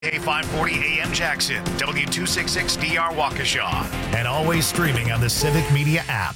A540 AM Jackson, W266DR Waukesha, and always streaming on the Civic Media app.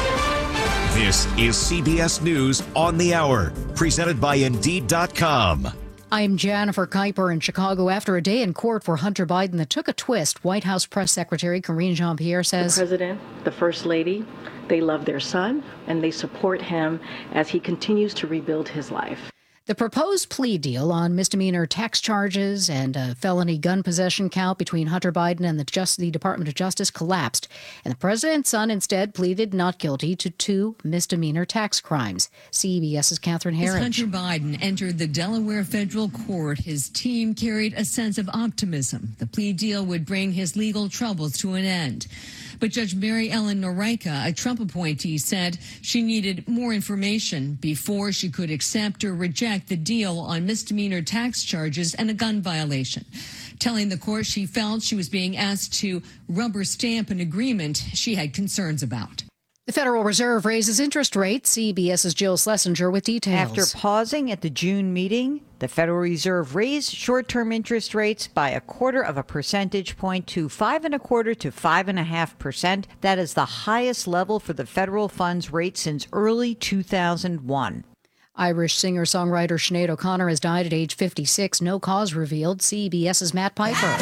This is CBS News on the Hour, presented by Indeed.com. I'm Jennifer Kuiper in Chicago. After a day in court for Hunter Biden that took a twist, White House Press Secretary Karine Jean-Pierre says, the President, the First Lady, they love their son and they support him as he continues to rebuild his life. The proposed plea deal on misdemeanor tax charges and a felony gun possession count between Hunter Biden and the Department of Justice collapsed, and the president's son instead pleaded not guilty to 2 misdemeanor tax crimes. CBS's Catherine Herridge. As Hunter Biden entered the Delaware federal court, his team carried a sense of optimism. The plea deal would bring his legal troubles to an end. But Judge Mary Ellen Noreika, a Trump appointee, said she needed more information before she could accept or reject the deal on misdemeanor tax charges and a gun violation, telling the court she felt she was being asked to rubber stamp an agreement she had concerns about. The Federal Reserve raises interest rates. CBS's Jill Schlesinger with details. After pausing at the June meeting, the Federal Reserve raised short-term interest rates by 0.25 percentage point to 5.25% to 5.5%. That is the highest level for the federal funds rate since early 2001. Irish singer-songwriter Sinead O'Connor has died at age 56. No cause revealed. CBS's Matt Piper.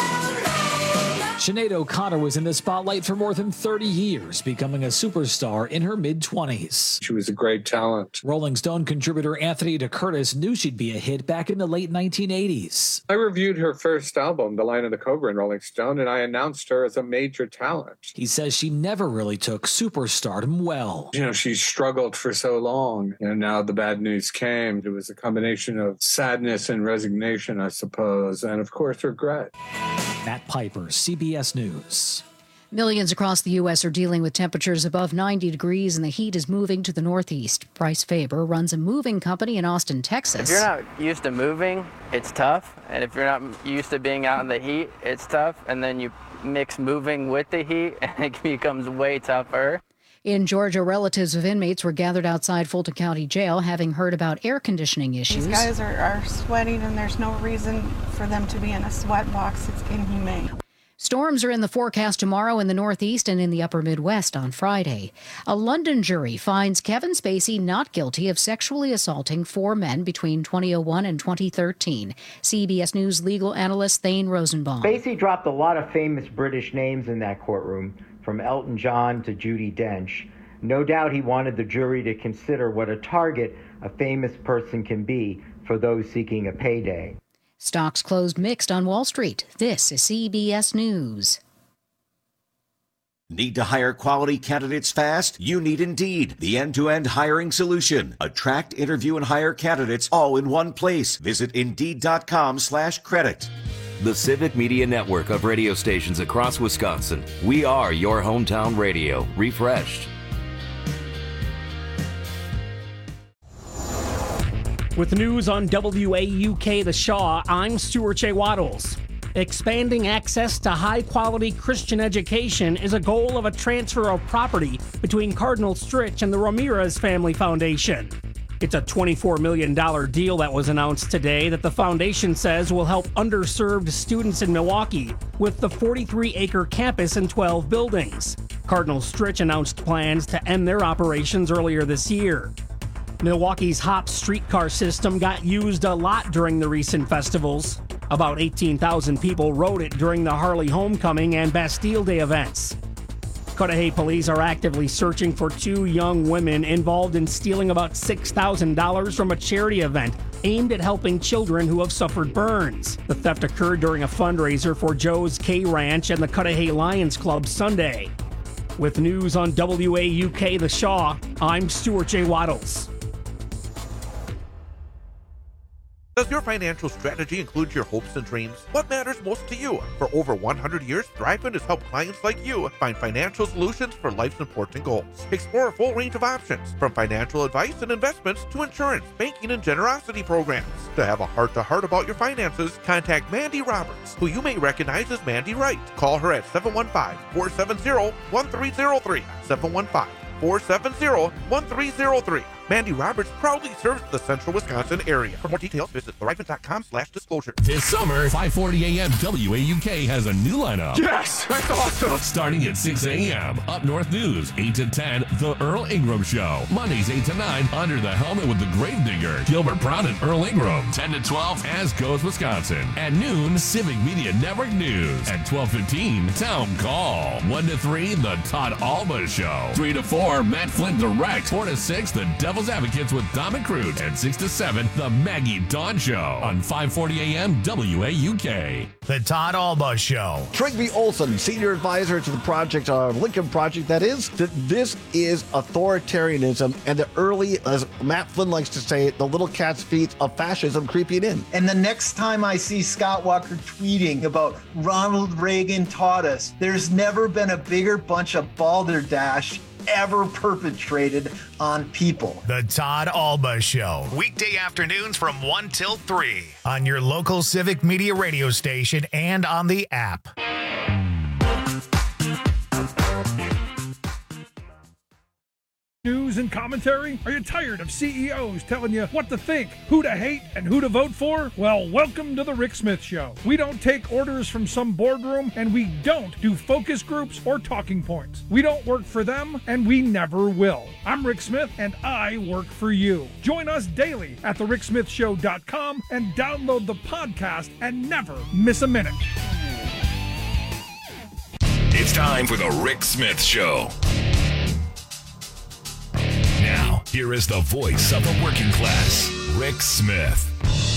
Sinead O'Connor was in the spotlight for more than 30 years, becoming a superstar in her mid-20s. She was a great talent. Rolling Stone contributor Anthony DeCurtis knew she'd be a hit back in the late 1980s. I reviewed her first album, The Lion and the Cobra, in Rolling Stone, and I announced her as a major talent. He says she never really took superstardom well. You know, she struggled for so long, and now the bad news came. It was a combination of sadness and resignation, I suppose, and of course, regret. Matt Piper, CBS News. Millions across the U.S. are dealing with temperatures above 90 degrees, and the heat is moving to the Northeast. Bryce Faber runs a moving company in Austin, Texas. If you're not used to moving, it's tough. And if you're not used to being out in the heat, it's tough. And then you mix moving with the heat, and it becomes way tougher. In Georgia, relatives of inmates were gathered outside Fulton County Jail, having heard about air conditioning issues. These guys are sweating, and there's no reason for them to be in a sweat box. It's inhumane. Storms are in the forecast tomorrow in the Northeast and in the upper Midwest on Friday. A London jury finds Kevin Spacey not guilty of sexually assaulting 4 men between 2001 and 2013. CBS News legal analyst Thane Rosenbaum. Spacey dropped a lot of famous British names in that courtroom, from Elton John to Judi Dench. No doubt he wanted the jury to consider what a target a famous person can be for those seeking a payday. Stocks closed mixed on Wall Street. This is CBS News. Need to hire quality candidates fast? You need Indeed, the end-to-end hiring solution. Attract, interview, and hire candidates all in one place. Visit Indeed.com/credit. The Civic Media Network of radio stations across Wisconsin. We are your hometown radio, refreshed. With news on WAUK The Shaw, I'm Stuart J. Waddles. Expanding access to high-quality Christian education is a goal of a transfer of property between Cardinal Stritch and the Ramirez Family Foundation. It's a $24 million deal that was announced today that the foundation says will help underserved students in Milwaukee with the 43-acre campus and 12 buildings. Cardinal Stritch announced plans to end their operations earlier this year. Milwaukee's HOP streetcar system got used a lot during the recent festivals. About 18,000 people rode it during the Harley Homecoming and Bastille Day events. Cudahy police are actively searching for 2 young women involved in stealing about $6,000 from a charity event aimed at helping children who have suffered burns. The theft occurred during a fundraiser for Joe's K Ranch and the Cudahy Lions Club Sunday. With news on WAUK The Shaw, I'm Stuart J. Waddles. Does your financial strategy include your hopes and dreams? What matters most to you? For over 100 years, ThriveFund has helped clients like you find financial solutions for life's important goals. Explore a full range of options, from financial advice and investments to insurance, banking, and generosity programs. To have a heart-to-heart about your finances, contact Mandy Roberts, who you may recognize as Mandy Wright. Call her at 715-470-1303. 715-470-1303. Mandy Roberts proudly serves the central Wisconsin area. For more details, visit therifle.com/disclosure. This summer, 540 AM WAUK has a new lineup. Yes, that's awesome. Starting at 6 a.m., Up North News, 8 to 10, The Earl Ingram Show. Mondays, 8 to 9, Under the Helmet with the Gravedigger, Gilbert Brown and Earl Ingram. 10 to 12, As Goes Wisconsin. At noon, Civic Media Network News. At 12:15, Town Call. 1 to 3, The Todd Alba Show. 3 to 4, Matt Flint Direct. 4 to 6, The Devil's Advocates with Dom McCroot. And 6 to 7, The Maggie Dawn Show on 540 AM WAUK. The Todd Alba Show. Trigby Olson, senior advisor to the project, Lincoln Project, that is, that this is authoritarianism and the early, as Matt Flynn likes to say, the little cat's feet of fascism creeping in. And the next time I see Scott Walker tweeting about Ronald Reagan taught us, there's never been a bigger bunch of balderdash ever perpetrated on people. The Todd Alba Show. Weekday afternoons from 1 till 3 on your local Civic Media radio station and on the app. News and commentary? Are you tired of CEOs telling you what to think, who to hate, and who to vote for? Well, welcome to the Rick Smith Show. We don't take orders from some boardroom, and we don't do focus groups or talking points. We don't work for them, and we never will. I'm Rick Smith, and I work for you. Join us daily at thericksmithshow.com and download the podcast and never miss a minute. It's time for the Rick Smith Show. Now, here is the voice of the working class, Rick Smith.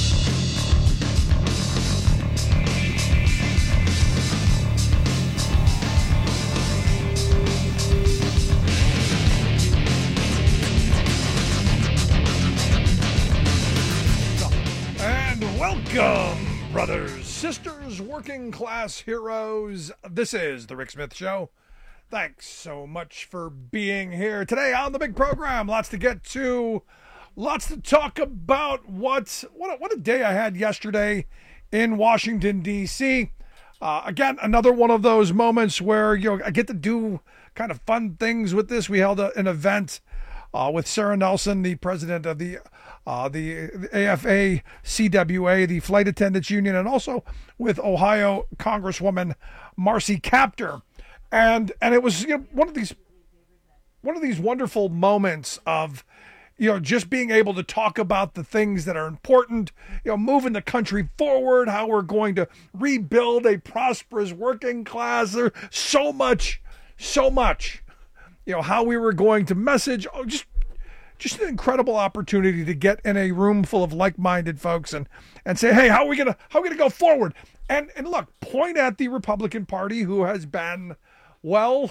And welcome, brothers, sisters, working class heroes. This is the Rick Smith Show. Thanks so much for being here today on the big program. Lots to get to, lots to talk about. What a day I had yesterday in Washington, D.C. Again, another one of those moments where I get to do kind of fun things with this. We held an event with Sarah Nelson, the president of the AFA-CWA, the Flight Attendants Union, and also with Ohio Congresswoman Marcy Kaptur. And it was one of these wonderful moments of just being able to talk about the things that are important, moving the country forward, how we're going to rebuild a prosperous working class. There's so much, how we were going to message. Just an incredible opportunity to get in a room full of like-minded folks and say, hey, how are we gonna go forward? And look, point at the Republican Party, who has been, well,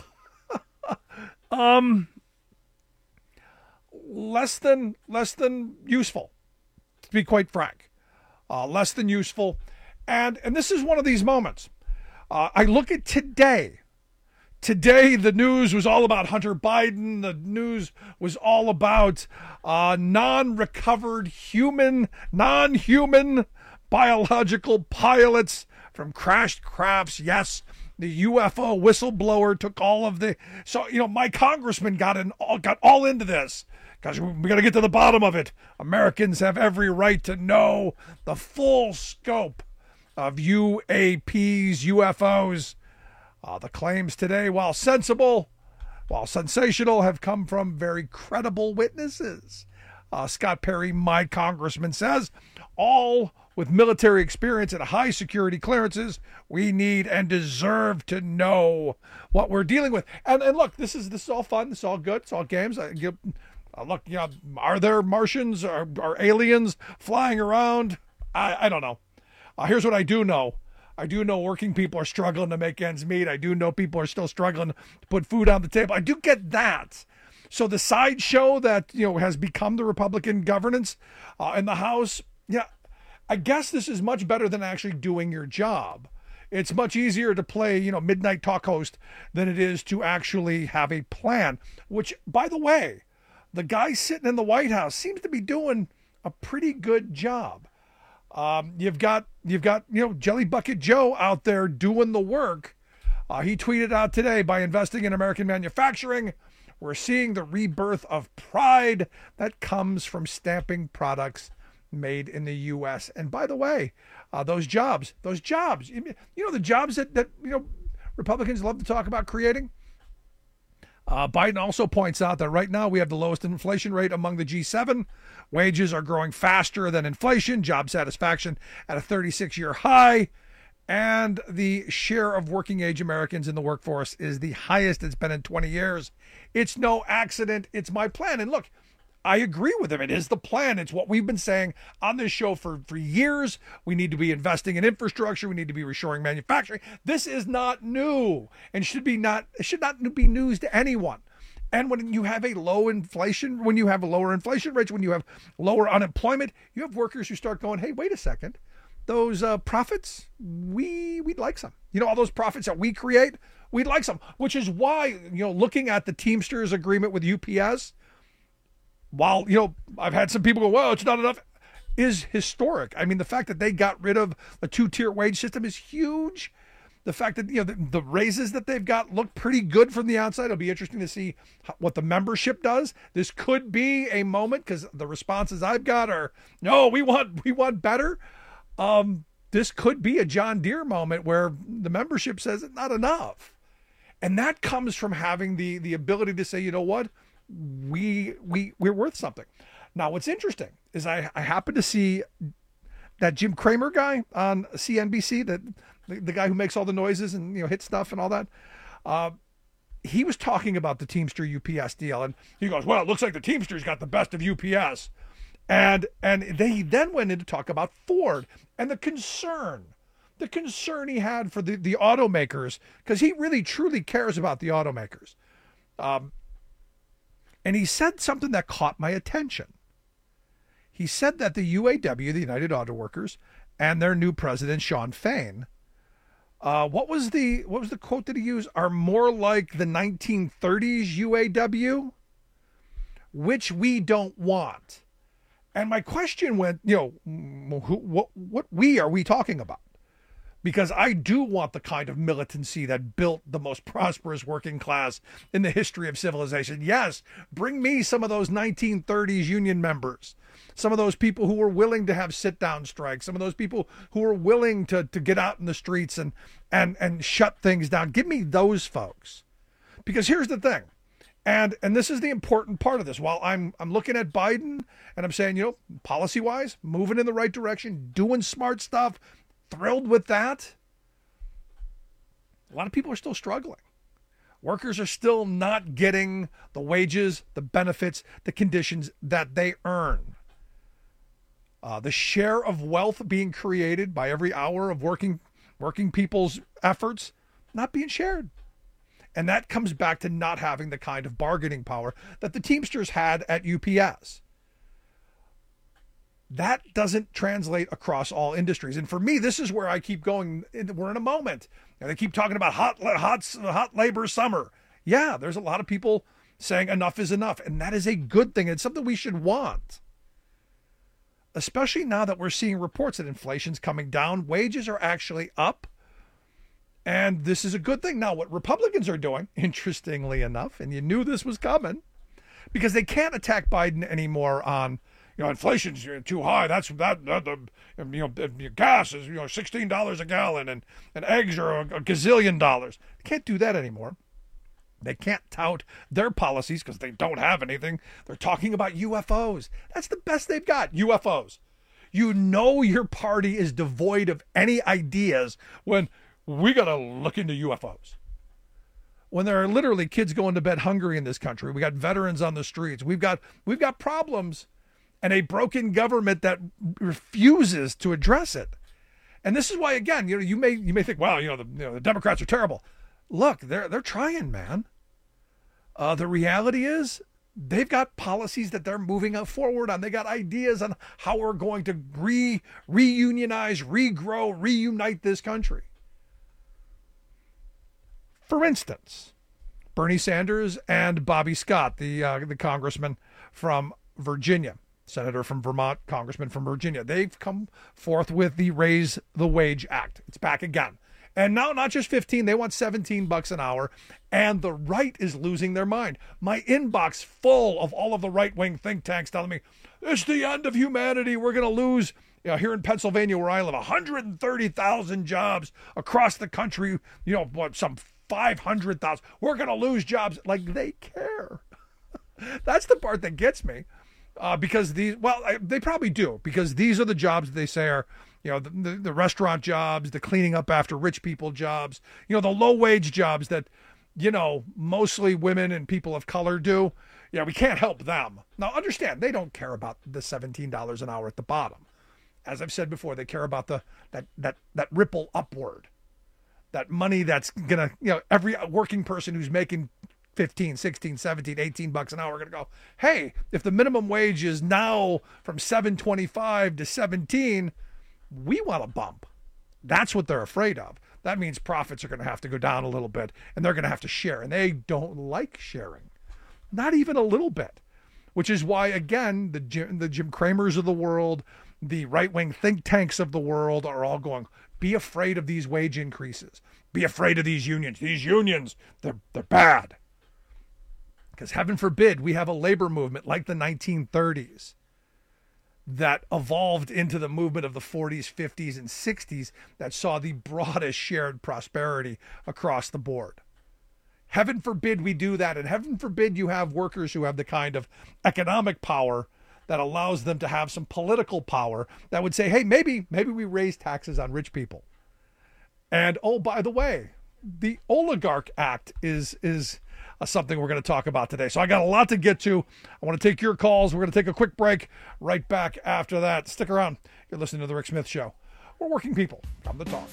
less than useful, to be quite frank. Less than useful. And this is one of these moments. I look at today. Today, the news was all about Hunter Biden. The news was all about non-human biological pilots from crashed crafts. Yes, the UFO whistleblower took all of the... So, my congressman got all into this because we got to get to the bottom of it. Americans have every right to know the full scope of UAPs, UFOs. The claims today, while sensible, while sensational, have come from very credible witnesses. Scott Perry, my congressman, says, all with military experience and high security clearances, we need and deserve to know what we're dealing with. And look, this is all fun. This is all good. It's all games. Look, are there Martians? Are aliens flying around? I don't know. Here's what I do know. I do know working people are struggling to make ends meet. I do know people are still struggling to put food on the table. I do get that. So the sideshow that, has become the Republican governance in the House, I guess this is much better than actually doing your job. It's much easier to play, midnight talk host than it is to actually have a plan, which, by the way, the guy sitting in the White House seems to be doing a pretty good job. You've got Jelly Bucket Joe out there doing the work. He tweeted out today, by investing in American manufacturing, We're seeing the rebirth of pride that comes from stamping products made in the U.S. And by the way, those jobs, the jobs that Republicans love to talk about creating. Biden also points out that right now we have the lowest inflation rate among the G7. Wages are growing faster than inflation, job satisfaction at a 36-year high, and the share of working age Americans in the workforce is the highest it's been in 20 years. It's no accident. It's my plan. And look, I agree with him. It is the plan. It's what we've been saying on this show for years. We need to be investing in infrastructure. We need to be reshoring manufacturing. This is not new and should not be news to anyone. And when you have a low inflation, when you have a lower inflation rates, when you have lower unemployment, you have workers who start going, hey, wait a second. Those profits, we'd like some. All those profits that we create, we'd like some, which is why, looking at the Teamsters agreement with UPS, while, I've had some people go, well, it's not enough, is historic. I mean, the fact that they got rid of a two-tier wage system is huge. The fact that, the raises that they've got look pretty good from the outside. It'll be interesting to see what the membership does. This could be a moment, because the responses I've got are, no, we want better. This could be a John Deere moment where the membership says it's not enough. And that comes from having the ability to say, you know what? We're worth something. Now, what's interesting is I happened to see that Jim Cramer guy on CNBC, that the guy who makes all the noises and hits stuff and all that. He was talking about the Teamster UPS deal, and he goes, "Well, it looks like the Teamsters got the best of UPS," and they then went in to talk about Ford and the concern he had for the automakers, because he really truly cares about the automakers. And he said something that caught my attention. He said that the UAW, the United Auto Workers, and their new president, Shawn Fain, what was the quote that he used? Are more like the 1930s UAW, which we don't want. And my question went, what we are we talking about? Because I do want the kind of militancy that built the most prosperous working class in the history of civilization. Yes, bring me some of those 1930s union members, some of those people who were willing to have sit-down strikes, some of those people who were willing to get out in the streets and shut things down. Give me those folks. Because here's the thing, and this is the important part of this. While I'm looking at Biden and I'm saying, policy-wise, moving in the right direction, doing smart stuff, thrilled with that, a lot of people are still struggling. Workers are still not getting the wages, the benefits, the conditions that they earn. The share of wealth being created by every hour of working people's efforts not being shared. And that comes back to not having the kind of bargaining power that the Teamsters had at UPS. That doesn't translate across all industries. And for me, this is where I keep going. We're in a moment. And they keep talking about hot labor summer. Yeah, there's a lot of people saying enough is enough. And that is a good thing. It's something we should want. Especially now that we're seeing reports that inflation's coming down. Wages are actually up. And this is a good thing. Now, what Republicans are doing, interestingly enough, and you knew this was coming, because they can't attack Biden anymore on, inflation's too high. Gas is $16 a gallon, and eggs are a gazillion dollars. They can't do that anymore. They can't tout their policies because they don't have anything. They're talking about UFOs. That's the best they've got, UFOs. Your party is devoid of any ideas when we got to look into UFOs. When there are literally kids going to bed hungry in this country, we got veterans on the streets. We've got problems, and a broken government that refuses to address it. And this is why, again, you may think, wow, the Democrats are terrible. Look, they're trying, man. The reality is they've got policies that they're moving forward on. They got ideas on how we're going to reunionize, regrow, reunite this country. For instance, Bernie Sanders and Bobby Scott, the congressman from Virginia, senator from Vermont, congressman from Virginia, they've come forth with the Raise the Wage Act. It's back again. And now not just 15, they want $17 an hour. And the right is losing their mind. My inbox full of all of the right-wing think tanks telling me, it's the end of humanity. We're going to lose, here in Pennsylvania where I live, 130,000 jobs across the country, some 500,000. We're going to lose jobs. Like, they care. That's the part that gets me. Because they probably do, because these are the jobs that they say are, the restaurant jobs, the cleaning up after rich people jobs, the low wage jobs that, mostly women and people of color do. Yeah, we can't help them. Now, understand, they don't care about the $17 an hour at the bottom. As I've said before, they care about that ripple upward, that money that's going to, every working person who's making 15, 16, 17, $18 an hour are going to go, hey, if the minimum wage is now from $7.25 to $17, we want a bump. That's what they're afraid of. That means profits are going to have to go down a little bit, and they're going to have to share. And they don't like sharing, not even a little bit, which is why, again, the Jim Cramers of the world, the right-wing think tanks of the world are all going, be afraid of these wage increases. Be afraid of these unions. These unions, they're bad. Because heaven forbid we have a labor movement like the 1930s that evolved into the movement of the 40s, 50s, and 60s that saw the broadest shared prosperity across the board. Heaven forbid we do that, and heaven forbid you have workers who have the kind of economic power that allows them to have some political power that would say, hey, maybe we raise taxes on rich people. And, oh, by the way, the Oligarch Act is something we're going to talk about today. So I got a lot to get to. I want to take your calls. We're going to take a quick break. Right back after that. Stick around. You're listening to The Rick Smith Show. We're working people. Come to talk.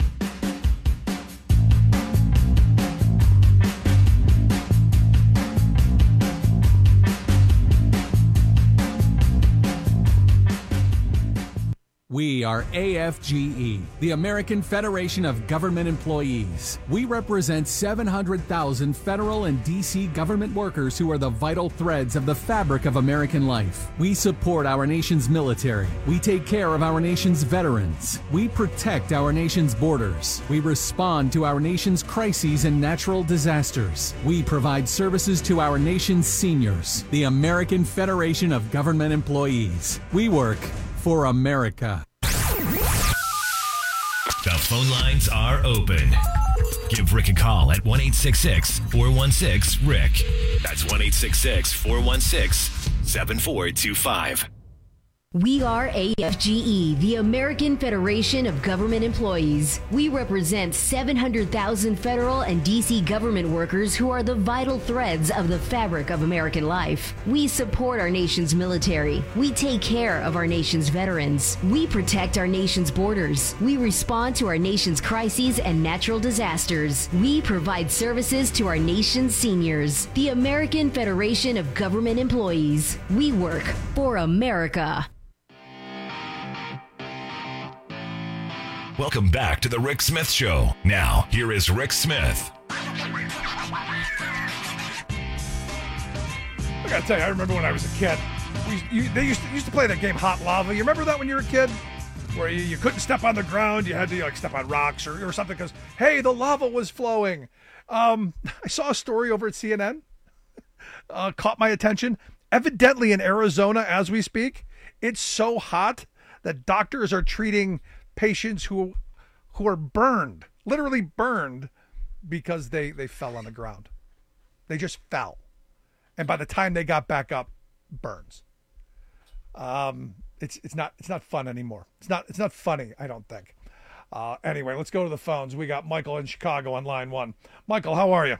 We are AFGE, the American Federation of Government Employees. We represent 700,000 federal and D.C. government workers who are the vital threads of the fabric of American life. We support our nation's military. We take care of our nation's veterans. We protect our nation's borders. We respond to our nation's crises and natural disasters. We provide services to our nation's seniors. The American Federation of Government Employees. We work for America. The phone lines are open. Give Rick a call at 1-866-416-RICK. That's 1-866-416-7425. We are AFGE, the American Federation of Government Employees. We represent 700,000 federal and D.C. government workers who are the vital threads of the fabric of American life. We support our nation's military. We take care of our nation's veterans. We protect our nation's borders. We respond to our nation's crises and natural disasters. We provide services to our nation's seniors. The American Federation of Government Employees. We work for America. Welcome back to The Rick Smith Show. Now, here is Rick Smith. I gotta tell you, I remember when I was a kid, they used to play that game Hot Lava. You remember that when you were a kid? Where you couldn't step on the ground, you had to step on rocks or something because, hey, the lava was flowing. I saw a story over at CNN, caught my attention. Evidently in Arizona, as we speak, it's so hot that doctors are treating patients who are burned, literally burned, because they fell on the ground. They just fell. And by the time they got back up, burns. It's not fun anymore. It's not funny, I don't think. Anyway, let's go to the phones. We got Michael in Chicago on line 1. Michael, how are you?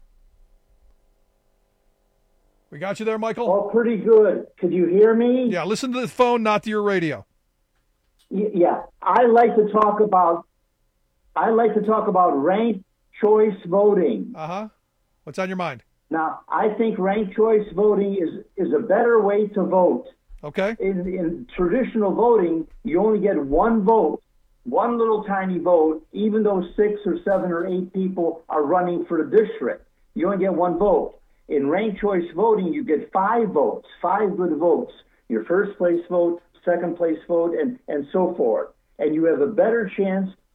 We got you there, Michael? Oh, pretty good. Could you hear me? Yeah, listen to the phone, not to your radio. Yeah, I like to talk about ranked choice voting. What's on your mind? Now, I think ranked choice voting is a better way to vote. Okay. In traditional voting, you only get one vote, one little tiny vote, even though 6 or 7 or 8 people are running for the district. You only get one vote. In ranked choice voting, you get 5 votes, 5 good votes. Your first place vote, second place vote, and so forth. And you have a better chance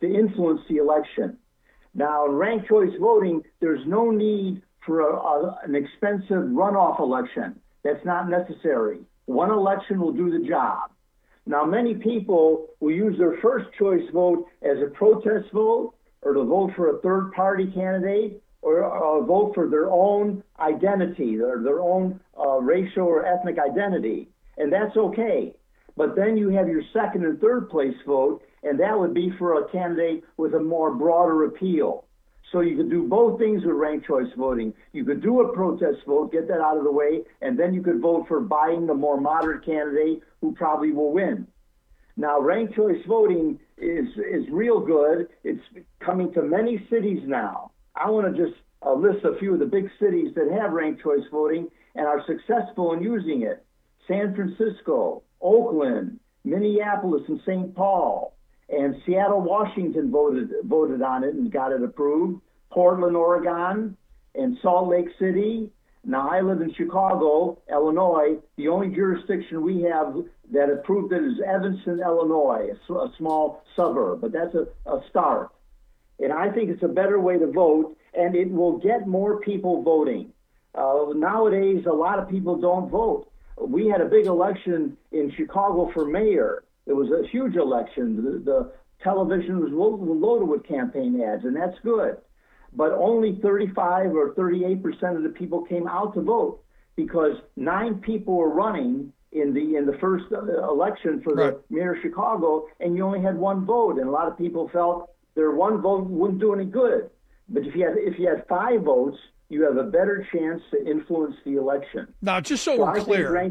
to influence the election. Now, in ranked choice voting, there's no need for an expensive runoff election. That's not necessary. One election will do the job. Now, many people will use their first choice vote as a protest vote, or to vote for a third party candidate, or vote for their own identity, their own racial or ethnic identity. And that's okay. But then you have your second and third place vote, and that would be for a candidate with a more broader appeal. So you could do both things with ranked choice voting. You could do a protest vote, get that out of the way, and then you could vote for buying the more moderate candidate who probably will win. Now, ranked choice voting is real good. It's coming to many cities now. I want to just list a few of the big cities that have ranked choice voting and are successful in using it. San Francisco, Oakland, Minneapolis, and St. Paul. And Seattle, Washington voted on it and got it approved. Portland, Oregon, and Salt Lake City. Now, I live in Chicago, Illinois. The only jurisdiction we have that approved it is Evanston, Illinois, a small suburb, but that's a start. And I think it's a better way to vote, and it will get more people voting. Nowadays, a lot of people don't vote. We had a big election in Chicago for mayor. It was a huge election. The television was loaded with campaign ads, and that's good. But only 35 or 38% of the people came out to vote because 9 people were running in the first election for the mayor of Chicago, and you only had 1 vote. And a lot of people felt their 1 vote wouldn't do any good. But if you had 5 votes, you have a better chance to influence the election. Now, just so we're clear,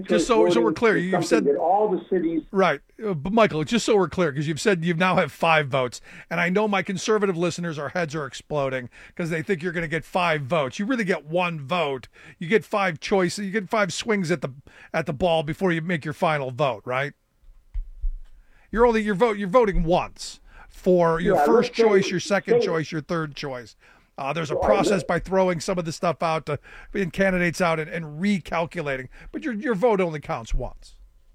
you've said that all the cities. Right. But Michael, just so we're clear, because you've said you now have 5 votes. And I know my conservative listeners, our heads are exploding because they think you're going to get 5 votes. You really get 1 vote. You get 5 choices. You get 5 swings at the ball before you make your final vote, right? You're voting once for your first choice, your second choice, your third choice. There's a process by throwing some of the stuff out, and candidates out, and recalculating. But your vote only counts once.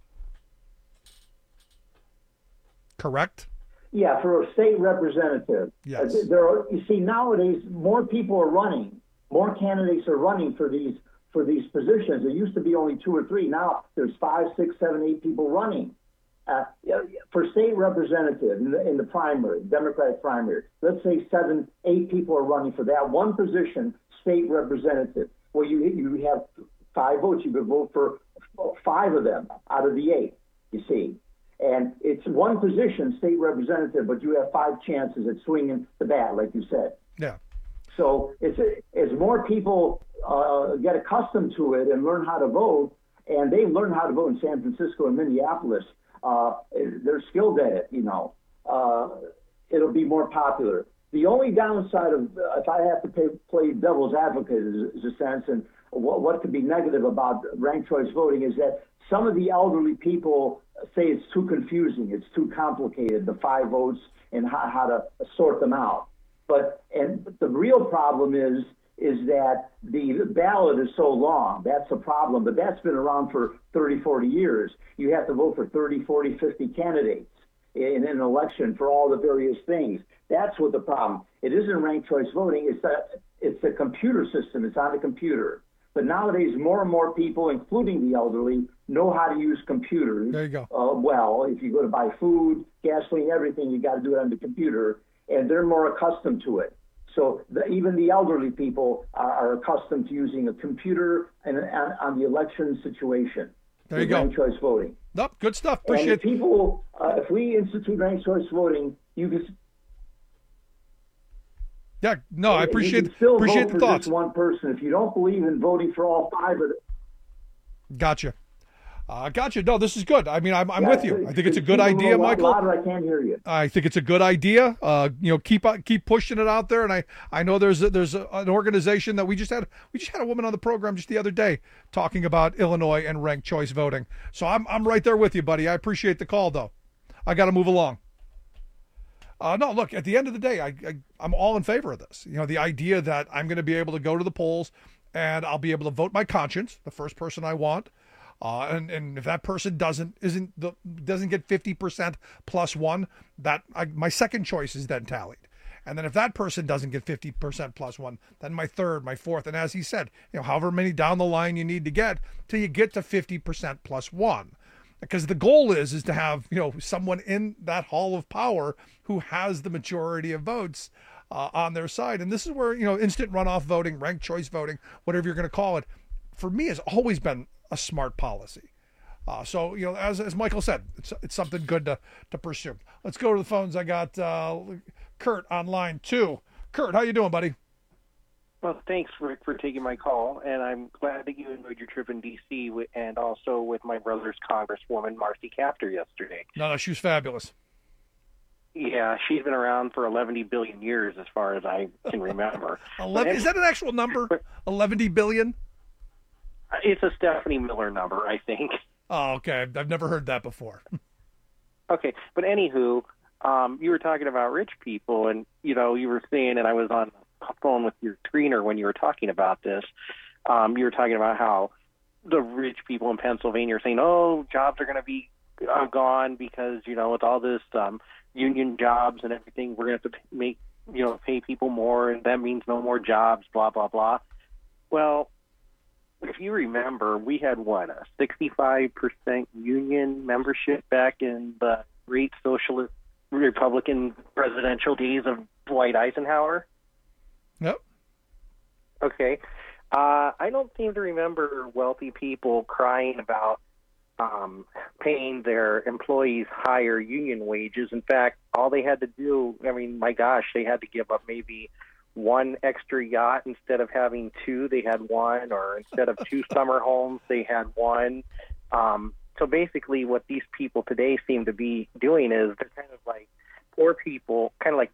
Correct? Yeah, for a state representative. Yes. You see, nowadays more people are running. More candidates are running for these positions. There used to be only 2 or 3. Now there's 5, 6, 7, 8 people running. For state representative in the primary, Democratic primary, let's say 7, 8 people are running for that one position, state representative. Well, you have 5 votes. You could vote for 5 of them out of the 8, you see. And it's one position, state representative, but you have 5 chances at swinging the bat, like you said. Yeah. So as more people get accustomed to it and learn how to vote, and they learn how to vote in San Francisco and Minneapolis, they're skilled at it, it'll be more popular. The only downside of, if I have to play devil's advocate is a sense, and what could be negative about ranked choice voting is that some of the elderly people say it's too confusing, it's too complicated, the 5 votes and how to sort them out. But the real problem is that the ballot is so long. That's the problem. But that's been around for 30, 40 years. You have to vote for 30, 40, 50 candidates in an election for all the various things. That's what the problem. It isn't ranked choice voting. It's the computer system. It's on the computer. But nowadays, more and more people, including the elderly, know how to use computers. There you go. Well, if you go to buy food, gasoline, everything, you got to do it on the computer. And they're more accustomed to it. So even the elderly people are accustomed to using a computer on the election situation. There you go. Ranked choice voting. Nope, good stuff. Appreciate it. People, if we institute ranked choice voting, you can. Yeah, no, I appreciate the thoughts. You can still vote for just one person if you don't believe in voting for all 5 of them. Gotcha. Gotcha. No, this is good. I mean, I'm with you. I think it's a good idea, Michael. Louder, I can't hear you. I think it's a good idea. Keep pushing it out there. And I know there's an organization that we just had a woman on the program just the other day talking about Illinois and ranked choice voting. So I'm right there with you, buddy. I appreciate the call, though. I got to move along. No, look, at the end of the day, I'm all in favor of this. The idea that I'm going to be able to go to the polls and I'll be able to vote my conscience, the first person I want. And if that person doesn't get 50% plus one, my second choice is then tallied. And then if that person doesn't get 50% plus one, then my third, my fourth, and as he said, however many down the line you need to get till you get to 50% plus one. Because the goal is to have, someone in that hall of power who has the majority of votes on their side. And this is where, instant runoff voting, ranked choice voting, whatever you're going to call it, for me has always been a smart policy. So, as Michael said, it's something good to pursue. Let's go to the phones. I got Kurt on line 2. Kurt, how you doing, buddy? Well, thanks, Rick, for taking my call, and I'm glad that you enjoyed your trip in D.C. and also with my brother's Congresswoman, Marcy Kaptur, yesterday. No, she was fabulous. Yeah, she's been around for 11 billion years, as far as I can remember. Is that an actual number? 11 billion? It's a Stephanie Miller number, I think. Oh, okay. I've never heard that before. Okay, but anywho, you were talking about rich people, and, you were saying, and I was on the phone with your screener when you were talking about this, you were talking about how the rich people in Pennsylvania are saying, jobs are going to be gone because, with all this union jobs and everything, we're going to have to pay people more, and that means no more jobs, blah, blah, blah. Well, if you remember, we had, a 65% union membership back in the great socialist Republican presidential days of Dwight Eisenhower? Yep. Okay. I don't seem to remember wealthy people crying about paying their employees higher union wages. In fact, all they had to do, they had to give up maybe one extra yacht instead of having two, they had one, or instead of 2 summer homes, they had one. So basically what these people today seem to be doing is they're kind of like poor people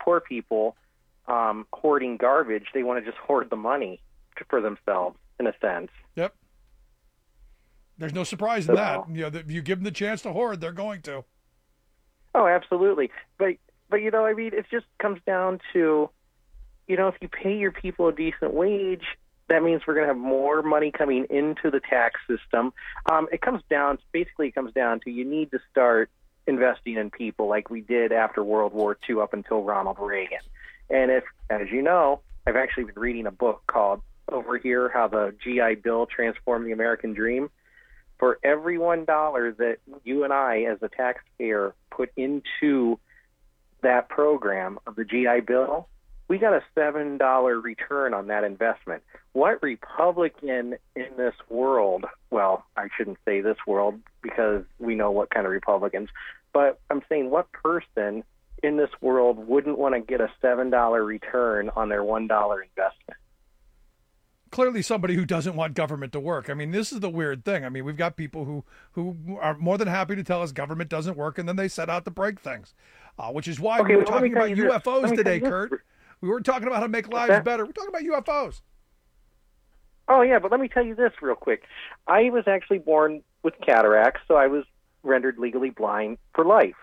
hoarding garbage. They want to just hoard the money for themselves, in a sense. Yep. There's no surprise in that. If you give them the chance to hoard, they're going to. Oh, absolutely. But it just comes down to, if you pay your people a decent wage, that means we're going to have more money coming into the tax system. It comes down to you need to start investing in people like we did after World War II up until Ronald Reagan. And as you know, I've actually been reading a book called Over Here, How the GI Bill Transformed the American Dream. For every $1 that you and I as a taxpayer put into that program of the GI Bill, we got a $7 return on that investment. What Republican in this world, well, I shouldn't say this world because we know what kind of Republicans, but I'm saying what person in this world wouldn't want to get a $7 return on their $1 investment? Clearly somebody who doesn't want government to work. This is the weird thing. We've got people who are more than happy to tell us government doesn't work, and then they set out to break things, which is why we were talking about UFOs today, Kurt. We weren't talking about how to make lives better. We're talking about UFOs. Oh, yeah, but let me tell you this real quick. I was actually born with cataracts, so I was rendered legally blind for life.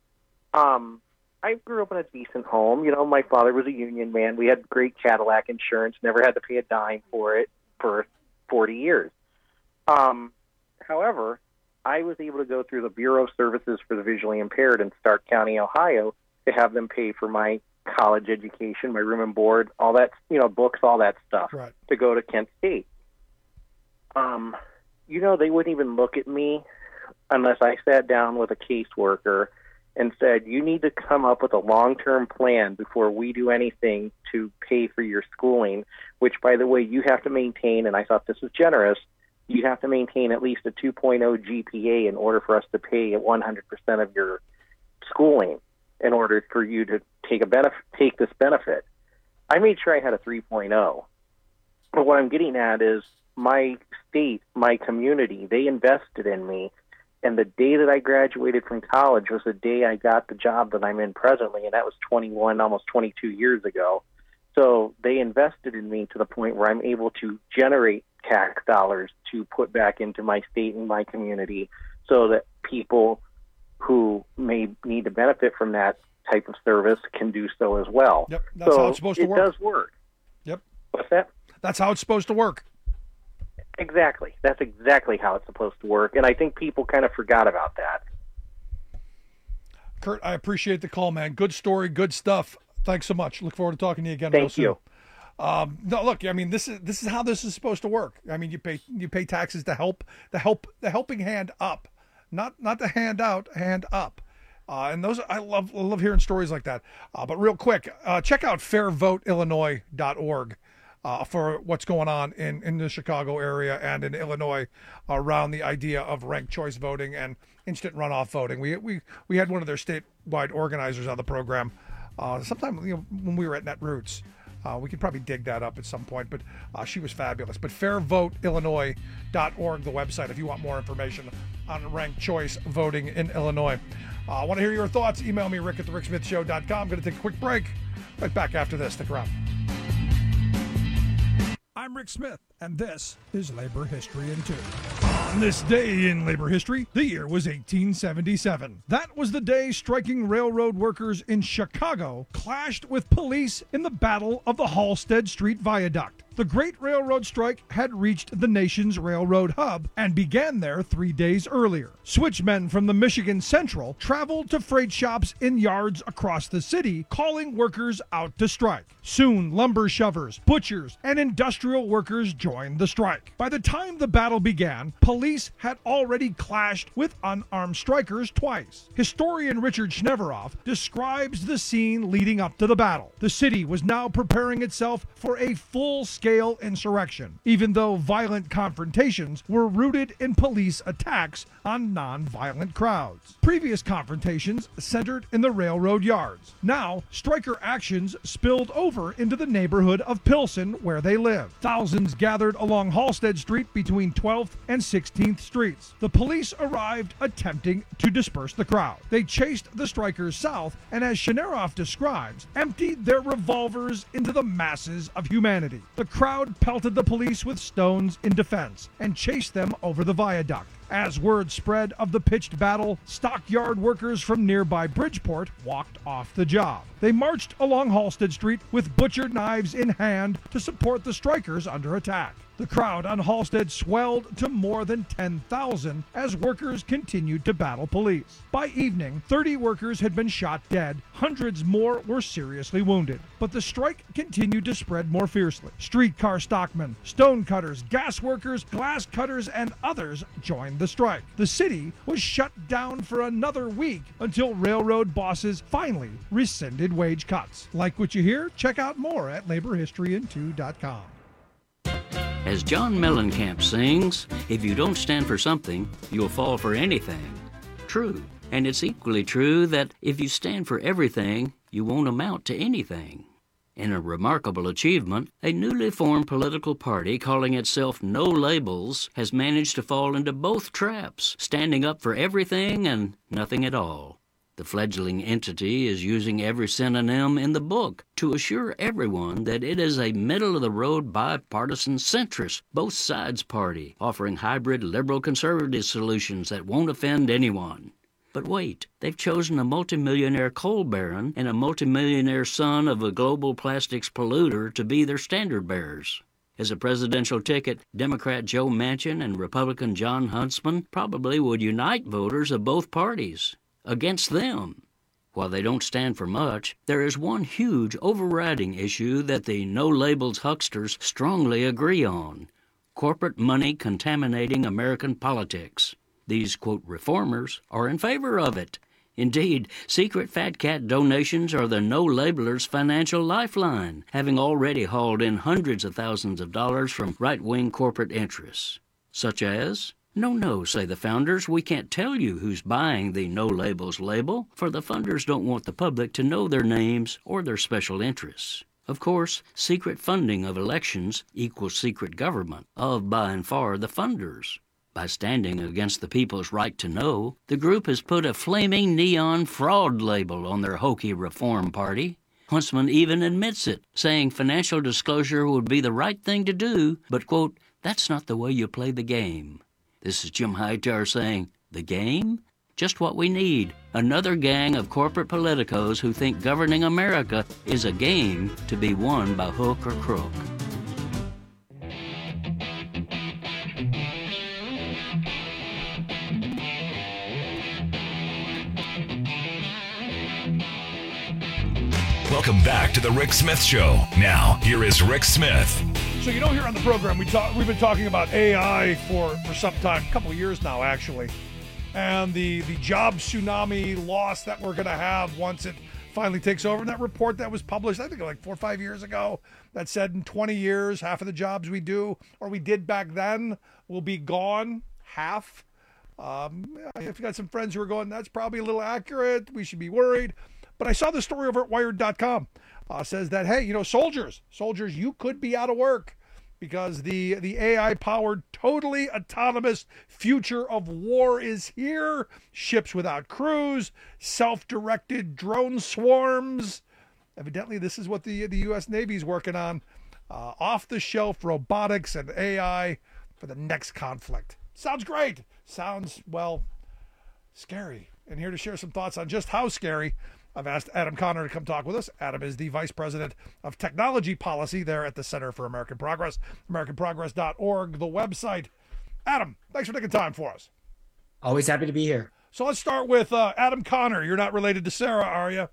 I grew up in a decent home. My father was a union man. We had great Cadillac insurance, never had to pay a dime for it for 40 years. However, I was able to go through the Bureau of Services for the Visually Impaired in Stark County, Ohio, to have them pay for my college education, my room and board, all that, books, all that stuff, right, to go to Kent State. They wouldn't even look at me unless I sat down with a caseworker and said, you need to come up with a long-term plan before we do anything to pay for your schooling, which, by the way, you have to maintain, and I thought this was generous, you have to maintain at least a 2.0 GPA in order for us to pay 100% of your schooling in order for you to take this benefit. I made sure I had a 3.0. But what I'm getting at is my state, my community, they invested in me. And the day that I graduated from college was the day I got the job that I'm in presently, and that was 21, almost 22 years ago. So they invested in me to the point where I'm able to generate tax dollars to put back into my state and my community so that people who may need to benefit from that type of service can do so as well. Yep, that's how it's supposed to work. It does work. Yep. What's that? That's how it's supposed to work. Exactly. That's exactly how it's supposed to work, and I think people kind of forgot about that. Kurt, I appreciate the call, man. Good story, good stuff. Thanks so much. Look forward to talking to you again. Thank you. No, look. I mean, this is how this is supposed to work. I mean, you pay taxes to help the helping hand up, not the hand out, hand up. And those I love hearing stories like that. But real quick, check out fairvoteillinois.org for what's going on in the Chicago area and in Illinois around the idea of ranked choice voting and instant runoff voting. We had one of their statewide organizers on the program sometime when we were at Netroots. We could probably dig that up at some point, but she was fabulous. But fairvoteillinois.org, the website, if you want more information on ranked choice voting in Illinois. I want to hear your thoughts. Email me, rick@thericksmithshow.com. I'm going to take a quick break. Right back after this. Stick around. I'm Rick Smith, and this is Labor History in 2. On this day in labor history, the year was 1877. That was the day striking railroad workers in Chicago clashed with police in the Battle of the Halsted Street Viaduct. The Great Railroad Strike had reached the nation's railroad hub and began there 3 days earlier. Switchmen from the Michigan Central traveled to freight shops in yards across the city, calling workers out to strike. Soon, lumber shovers, butchers, and industrial workers joined the strike. By the time the battle began, police had already clashed with unarmed strikers twice. Historian Richard Schneveroff describes the scene leading up to the battle. The city was now preparing itself for a full-scale insurrection, even though violent confrontations were rooted in police attacks on non-violent crowds. Previous confrontations centered in the railroad yards. Now, striker actions spilled over into the neighborhood of Pilsen, where they live. Thousands gathered along Halsted Street between 12th and 16th Streets. The police arrived attempting to disperse the crowd. They chased the strikers south and, as Schneveroff describes, emptied their revolvers into the masses of humanity. The crowd pelted the police with stones in defense and chased them over the viaduct. As word spread of the pitched battle, stockyard workers from nearby Bridgeport walked off the job. They marched along Halsted Street with butcher knives in hand to support the strikers under attack. The crowd on Halsted swelled to more than 10,000 as workers continued to battle police. By evening, 30 workers had been shot dead. Hundreds more were seriously wounded. But the strike continued to spread more fiercely. Streetcar stockmen, stone cutters, gas workers, glass cutters, and others joined the strike. The city was shut down for another week until railroad bosses finally rescinded wage cuts. Like what you hear? Check out more at laborhistoryin2.com. As John Mellencamp sings, if you don't stand for something, you'll fall for anything. True. And it's equally true that if you stand for everything, you won't amount to anything. In a remarkable achievement, a newly formed political party calling itself No Labels has managed to fall into both traps, standing up for everything and nothing at all. The fledgling entity is using every synonym in the book to assure everyone that it is a middle-of-the-road bipartisan centrist, both sides party, offering hybrid liberal-conservative solutions that won't offend anyone. But wait, they've chosen a multimillionaire coal baron and a multimillionaire son of a global plastics polluter to be their standard bearers. As a presidential ticket, Democrat Joe Manchin and Republican Jon Huntsman probably would unite voters of both parties against them. While they don't stand for much, there is one huge overriding issue that the No Labels hucksters strongly agree on: corporate money contaminating American politics. These, quote, reformers are in favor of it. Indeed, secret fat cat donations are the No Labelers' financial lifeline, having already hauled in hundreds of thousands of dollars from right-wing corporate interests. Such as, No, say the founders, we can't tell you who's buying the No Labels label, for the funders don't want the public to know their names or their special interests. Of course, secret funding of elections equals secret government of, by and far, the funders. By standing against the people's right to know, the group has put a flaming neon fraud label on their hokey reform party. Huntsman even admits it, saying financial disclosure would be the right thing to do, but, quote, that's not the way you play the game. This is Jim Hightower saying, the game? Just what we need. Another gang of corporate politicos who think governing America is a game to be won by hook or crook. Welcome back to the Rick Smith Show. Now, here is Rick Smith. So, here on the program, we've been talking about AI for some time, a couple of years now, actually. And the job tsunami loss that we're going to have once it finally takes over. And that report that was published, I think like 4 or 5 years ago, that said in 20 years, half of the jobs we do, or we did back then, will be gone. Half. I've got some friends who are going, that's probably a little accurate. We should be worried. But I saw the story over at Wired.com. Says that, hey, soldiers, you could be out of work because the AI-powered, totally autonomous future of war is here. Ships without crews, self-directed drone swarms. Evidently, this is what the U.S. Navy is working on. Off-the-shelf robotics and AI for the next conflict. Sounds great. Sounds, well, scary. And here to share some thoughts on just how scary, I've asked Adam Conner to come talk with us. Adam is the Vice President of Technology Policy there at the Center for American Progress, AmericanProgress.org, the website. Adam, thanks for taking time for us. Always happy to be here. So let's start with Adam Conner. You're not related to Sarah, are you?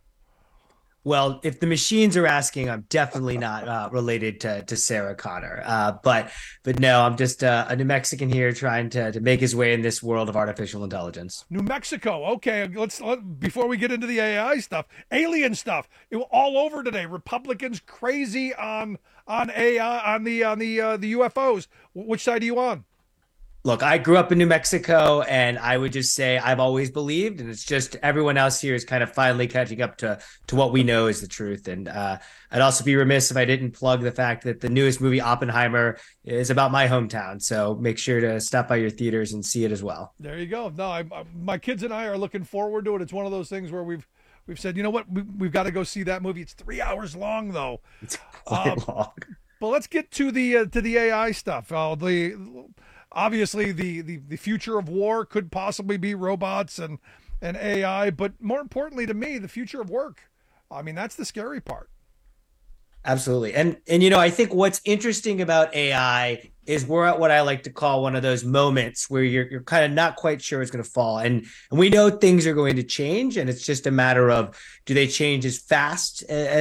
Well, if the machines are asking, I'm definitely not related to Sarah Connor. But no, I'm just a New Mexican here trying to make his way in this world of artificial intelligence. New Mexico. Okay, let's before we get into the AI stuff, alien stuff. It was all over today. Republicans crazy on AI, on the UFOs. Which side are you on? Look, I grew up in New Mexico, and I would just say I've always believed, and it's just everyone else here is kind of finally catching up to what we know is the truth. And I'd also be remiss if I didn't plug the fact that the newest movie, Oppenheimer, is about my hometown. So make sure to stop by your theaters and see it as well. There you go. No, my kids and I are looking forward to it. It's one of those things where we've said, you know what, we've got to go see that movie. It's 3 hours long, though. It's quite long. But let's get to the AI stuff. Obviously, the future of war could possibly be robots and AI, but more importantly to me, the future of work. I mean, that's the scary part. Absolutely. And I think what's interesting about AI is we're at what I like to call one of those moments where you're kind of not quite sure it's going to fall. And we know things are going to change, and it's just a matter of, do they change as fast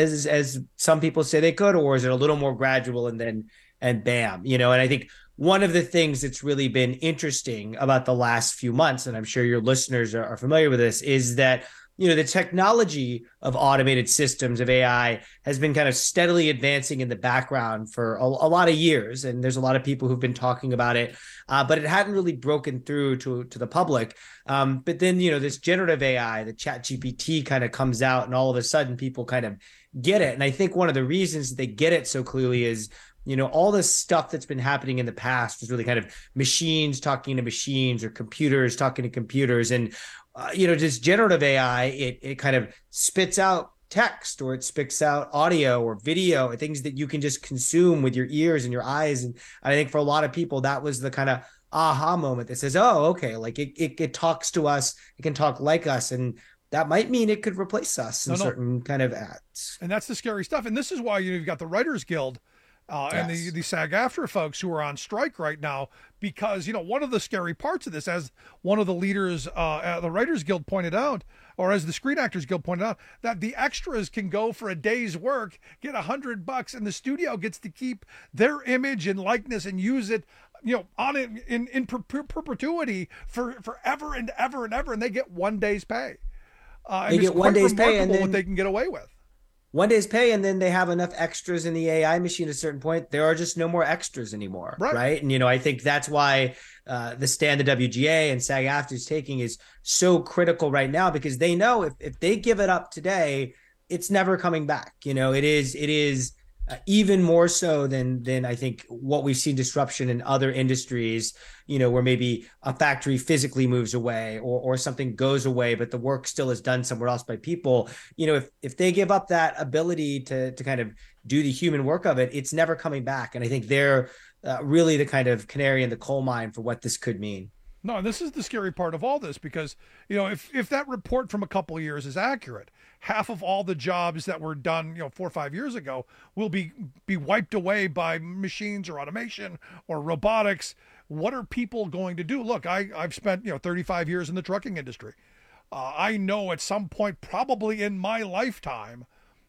as some people say they could, or is it a little more gradual and bam, and I think one of the things that's really been interesting about the last few months, and I'm sure your listeners are familiar with this, is that, the technology of automated systems of AI has been kind of steadily advancing in the background for a lot of years. And there's a lot of people who've been talking about it, but it hadn't really broken through to the public. But then, this generative AI, the ChatGPT kind of comes out, and all of a sudden people kind of get it. And I think one of the reasons they get it so clearly is, all this stuff that's been happening in the past was really kind of machines talking to machines or computers talking to computers. And, just generative AI, it kind of spits out text, or it spits out audio or video, or things that you can just consume with your ears and your eyes. And I think for a lot of people, that was the kind of aha moment that says, oh, okay, like it talks to us, it can talk like us. And that might mean it could replace us in certain kind of ads. And that's the scary stuff. And this is why you've got the Writers Guild and the SAG-AFTRA folks who are on strike right now, because, one of the scary parts of this, as one of the leaders at the Writers Guild pointed out, or as the Screen Actors Guild pointed out, that the extras can go for a day's work, get $100, and the studio gets to keep their image and likeness and use it, on it in perpetuity for ever and ever and ever, and they get 1 day's pay. They get 1 day's pay, and then what they can get away with. 1 day's pay, and then they have enough extras in the AI machine at a certain point. There are just no more extras anymore, right? And, I think that's why the stand the WGA and SAG-AFTRA is taking is so critical right now, because they know if they give it up today, it's never coming back. It is even more so than I think what we've seen disruption in other industries, where maybe a factory physically moves away or something goes away, but the work still is done somewhere else by people. If they give up that ability to kind of do the human work of it, it's never coming back. And I think they're really the kind of canary in the coal mine for what this could mean. No, this is the scary part of all this, because, if that report from a couple of years is accurate, half of all the jobs that were done, 4 or 5 years ago will be wiped away by machines or automation or robotics. What are people going to do? Look, I've spent, 35 years in the trucking industry. I know at some point, probably in my lifetime,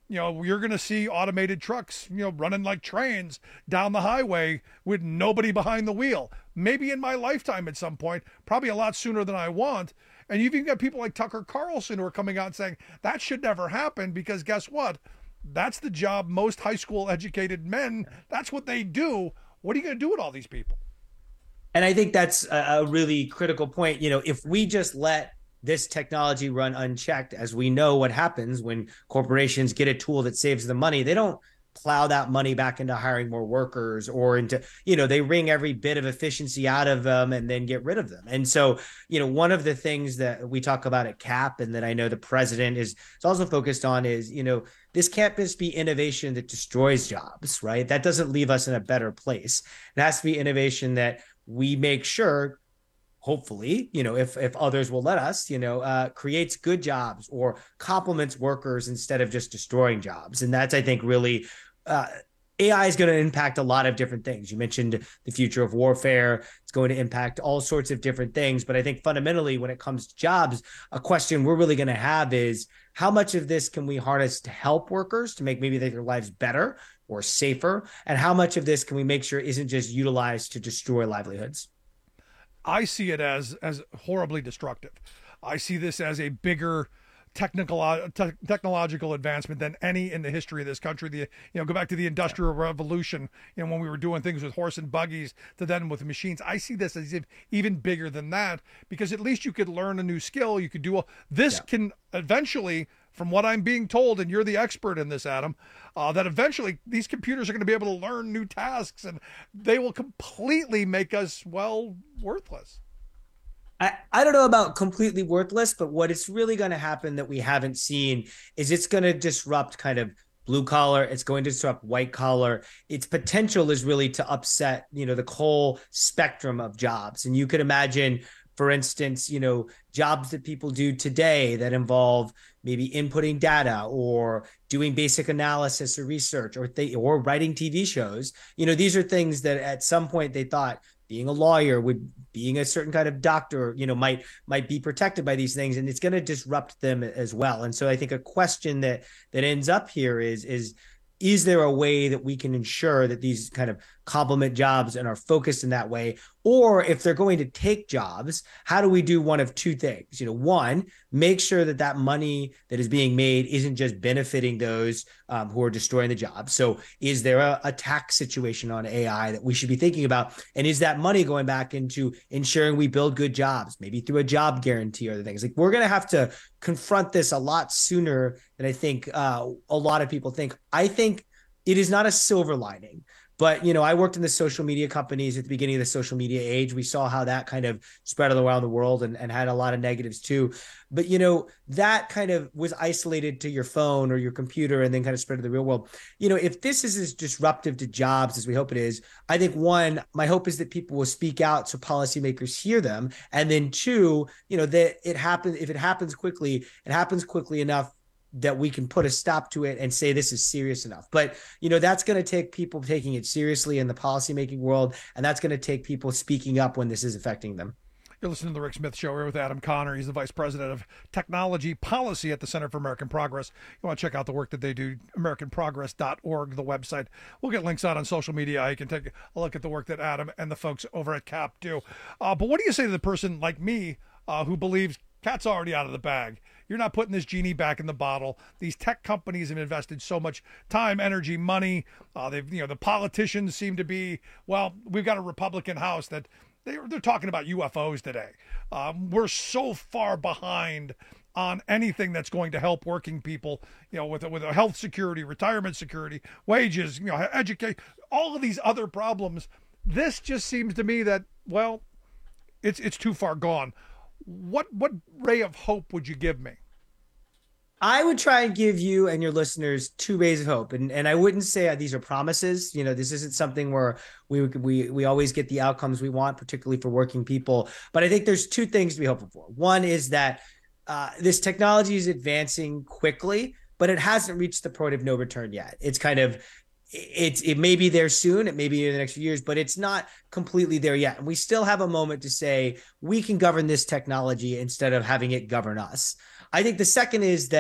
You're going to see automated trucks, running like trains down the highway with nobody behind the wheel. Maybe in my lifetime at some point, probably a lot sooner than I want. And you've even got people like Tucker Carlson who are coming out and saying that should never happen because guess what? That's the job most high school educated men, that's what they do. What are you going to do with all these people? And I think that's a really critical point. If we just let this technology run unchecked, as we know what happens when corporations get a tool that saves them money, they don't plow that money back into hiring more workers or into, they wring every bit of efficiency out of them and then get rid of them. And so, one of the things that we talk about at CAP and that I know the president is also focused on is, this can't just be innovation that destroys jobs, right? That doesn't leave us in a better place. It has to be innovation that we make sure, hopefully, if others will let us, creates good jobs or complements workers instead of just destroying jobs. And that's, I think, really AI is going to impact a lot of different things. You mentioned the future of warfare. It's going to impact all sorts of different things. But I think fundamentally, when it comes to jobs, a question we're really going to have is how much of this can we harness to help workers to make maybe their lives better or safer? And how much of this can we make sure isn't just utilized to destroy livelihoods? I see it as horribly destructive. I see this as a bigger technological advancement than any in the history of this country. Go back to the Industrial Revolution, when we were doing things with horse and buggies to then with machines. I see this as even bigger than that because at least you could learn a new skill. You could do this can eventually, from what I'm being told, and you're the expert in this, Adam, that eventually these computers are going to be able to learn new tasks and they will completely make us, worthless. I don't know about completely worthless, but what is really going to happen that we haven't seen is it's going to disrupt kind of blue collar. It's going to disrupt white collar. Its potential is really to upset, the whole spectrum of jobs. And you could imagine, for instance, jobs that people do today that involve maybe inputting data or doing basic analysis or research or writing TV shows. These are things that at some point they thought being a lawyer, being a certain kind of doctor, might be protected by these things, and it's going to disrupt them as well. And so I think a question that ends up here is there a way that we can ensure that these kind of complement jobs and are focused in that way? Or if they're going to take jobs, how do we do one of two things? One, make sure that money that is being made isn't just benefiting those who are destroying the job. So is there a tax situation on AI that we should be thinking about? And is that money going back into ensuring we build good jobs, maybe through a job guarantee or other things? Like, we're going to have to confront this a lot sooner than I think a lot of people think. I think it is not a silver lining. But, I worked in the social media companies at the beginning of the social media age. We saw how that kind of spread around the world and had a lot of negatives too. But, that kind of was isolated to your phone or your computer and then kind of spread to the real world. If this is as disruptive to jobs as we hope it is, I think one, my hope is that people will speak out so policymakers hear them. And then two, that if it happens quickly enough that we can put a stop to it and say this is serious enough. But, that's going to take people taking it seriously in the policymaking world, and that's going to take people speaking up when this is affecting them. You're listening to The Rick Smith Show here with Adam Connor. He's the Vice President of Technology Policy at the Center for American Progress. You want to check out the work that they do, AmericanProgress.org, the website. We'll get links out on social media. You can take a look at the work that Adam and the folks over at CAP do. But what do you say to the person like me who believes cat's already out of the bag? You're not putting this genie back in the bottle. These tech companies have invested so much time, energy, money. The politicians seem to be, we've got a Republican House that they're talking about UFOs today. We're so far behind on anything that's going to help working people, with a health security, retirement security, wages, educate, all of these other problems. This just seems to me that, it's too far gone. What ray of hope would you give me? I would try and give you and your listeners two rays of hope. And I wouldn't say these are promises. This isn't something where we always get the outcomes we want, particularly for working people. But I think there's two things to be hopeful for. One is that this technology is advancing quickly, but it hasn't reached the point of no return yet. It's kind of, it may be there soon. It may be in the next few years, but it's not completely there yet. And we still have a moment to say we can govern this technology instead of having it govern us. I think the second is that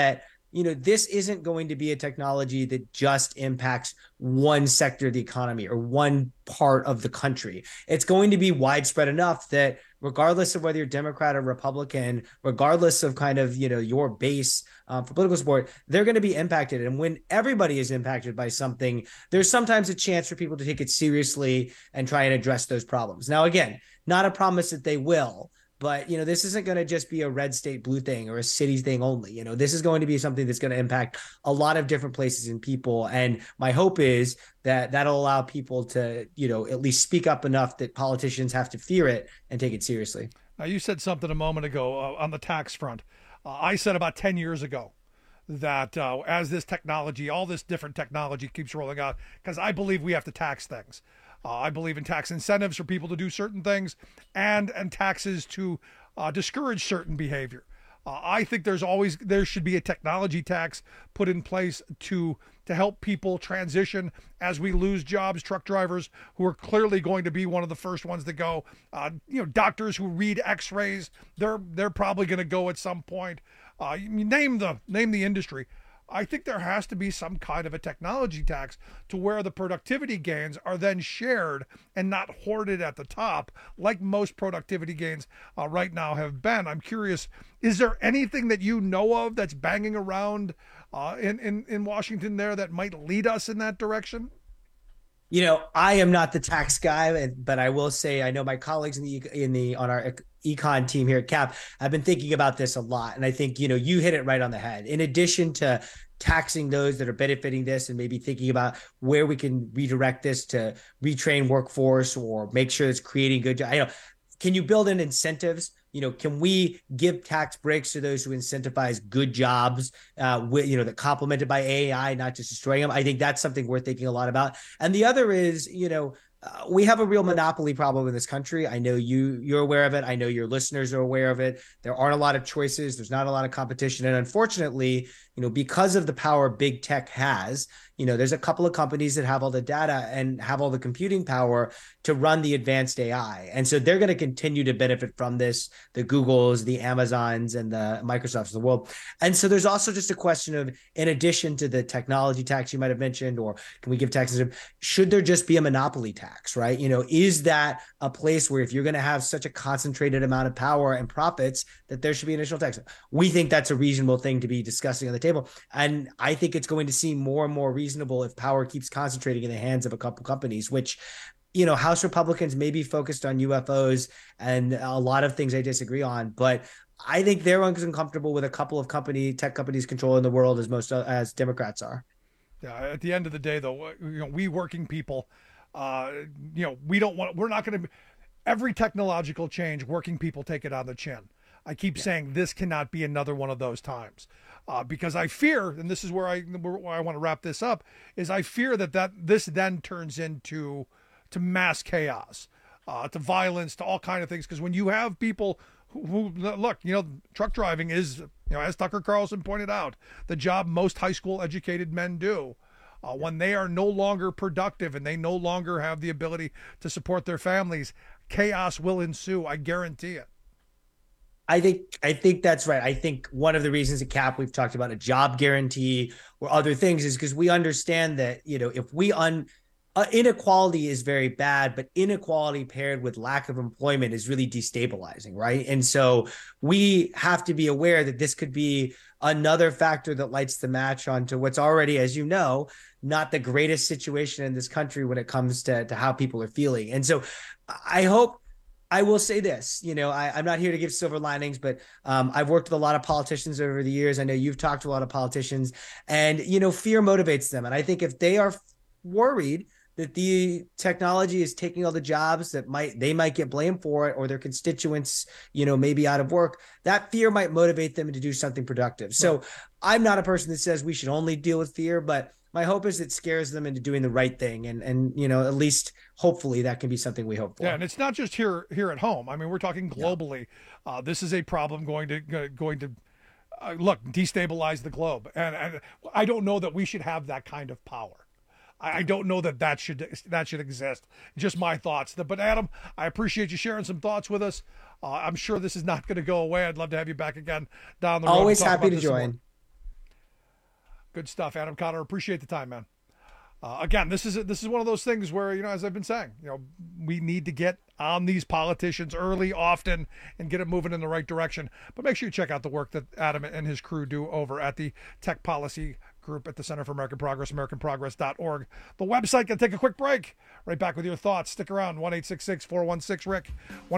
this isn't going to be a technology that just impacts one sector of the economy or one part of the country. It's going to be widespread enough that regardless of whether you're Democrat or Republican, regardless of kind of, your base for political support, they're going to be impacted. And when everybody is impacted by something, there's sometimes a chance for people to take it seriously and try and address those problems. Now, again, not a promise that they will. But, this isn't going to just be a red state, blue thing or a city thing only. This is going to be something that's going to impact a lot of different places and people. And my hope is that that'll allow people to, at least speak up enough that politicians have to fear it and take it seriously. Now, you said something a moment ago on the tax front. I said about 10 years ago that as this technology, all this different technology keeps rolling out, because I believe we have to tax things. I believe in tax incentives for people to do certain things and taxes to discourage certain behavior. I think there should be a technology tax put in place to help people transition as we lose jobs. Truck drivers, who are clearly going to be one of the first ones to go. Doctors who read X-rays, they're probably going to go at some point. Name the industry. I think there has to be some kind of a technology tax to where the productivity gains are then shared and not hoarded at the top, like most productivity gains right now have been. I'm curious, is there anything that you know of that's banging around in Washington there that might lead us in that direction? I am not the tax guy, but I will say I know my colleagues on our econ team here at CAP have been thinking about this a lot. And I think, you hit it right on the head. In addition to taxing those that are benefiting this and maybe thinking about where we can redirect this to retrain workforce or make sure it's creating good jobs. Can you build in incentives? Can we give tax breaks to those who incentivize good jobs, that complemented by AI, not just destroying them? I think that's something we're thinking a lot about. And the other is, we have a real monopoly problem in this country. I know you're aware of it. I know your listeners are aware of it. There aren't a lot of choices. There's not a lot of competition. And unfortunately, because of the power big tech has, there's a couple of companies that have all the data and have all the computing power to run the advanced AI. And so they're going to continue to benefit from this, the Googles, the Amazons, and the Microsofts of the world. And so there's also just a question of, in addition to the technology tax you might have mentioned, or can we give taxes, should there just be a monopoly tax, right? Is that a place where if you're going to have such a concentrated amount of power and profits that there should be an additional tax? We think that's a reasonable thing to be discussing on the table. And I think it's going to seem more and more reasonable if power keeps concentrating in the hands of a couple companies, which, House Republicans may be focused on UFOs and a lot of things I disagree on, but I think they're uncomfortable with a couple of tech companies controlling the world as Democrats are. Yeah. At the end of the day, though, we working people, we're not going to, every technological change, working people take it on the chin. I keep saying this cannot be another one of those times, because I fear, and this is where I want to wrap this up, is I fear that this then turns into mass chaos, to violence, to all kind of things. Because when you have people who look, truck driving is, as Tucker Carlson pointed out, the job most high school educated men do. When they are no longer productive and they no longer have the ability to support their families, chaos will ensue. I guarantee it. I think that's right. I think one of the reasons at CAP we've talked about a job guarantee or other things is because we understand that, if we inequality is very bad, but inequality paired with lack of employment is really destabilizing, right? And so we have to be aware that this could be another factor that lights the match onto what's already, as you know, not the greatest situation in this country when it comes to how people are feeling. And so I will say this, I'm not here to give silver linings, but I've worked with a lot of politicians over the years. I know you've talked to a lot of politicians, and, fear motivates them. And I think if they are worried that the technology is taking all the jobs that they might get blamed for it, or their constituents, may be out of work, that fear might motivate them to do something productive. So I'm not a person that says we should only deal with fear, but my hope is it scares them into doing the right thing. And at least hopefully that can be something we hope for. Yeah. And it's not just here at home. I mean, we're talking globally. Yeah. This is a problem going to destabilize the globe. And I don't know that we should have that kind of power. I don't know that should exist. Just my thoughts. But Adam, I appreciate you sharing some thoughts with us. I'm sure this is not going to go away. I'd love to have you back again down the road. Always happy to join. Good stuff, Adam Cotter. Appreciate the time, man. Again, this is one of those things where, as I've been saying, we need to get on these politicians early, often, and get it moving in the right direction. But make sure you check out the work that Adam and his crew do over at the Tech Policy Group at the Center for American Progress, AmericanProgress.org. The website can take a quick break. Right back with your thoughts. Stick around. 1-866-416-RICK.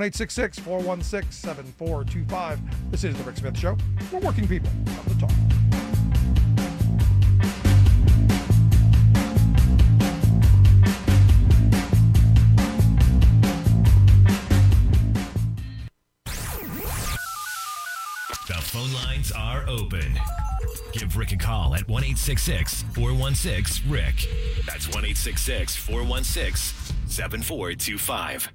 1-866-416-7425. This is The Rick Smith Show. We're working people on the talk. The phone lines are open. Give Rick a call at 1-866-416-RICK. That's 1-866-416-7425.